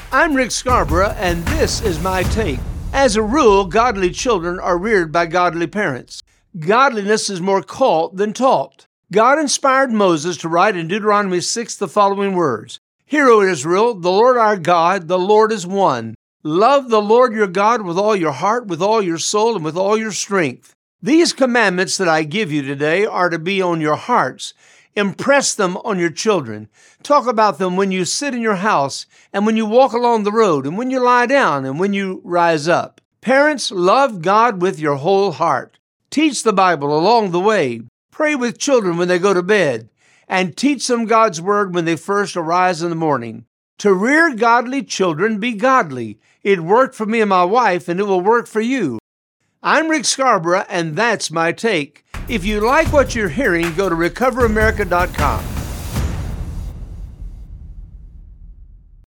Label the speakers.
Speaker 1: I'm Rick Scarborough, and this is my take. As a rule, godly children are reared by godly parents. Godliness is more caught than taught. God inspired Moses to write in Deuteronomy 6 the following words: Hear, O Israel, the Lord our God, the Lord is one. Love the Lord your God with all your heart, with all your soul, and with all your strength. These commandments that I give you today are to be on your hearts. Impress them on your children. Talk about them when you sit in your house and when you walk along the road and when you lie down and when you rise up. Parents, love God with your whole heart. Teach the Bible along the way. Pray with children when they go to bed. And teach them God's word when they first arise in the morning. To rear godly children, be godly. It worked for me and my wife, and it will work for you. I'm Rick Scarborough, and that's my take. If you like what you're hearing, go to recoveramerica.com.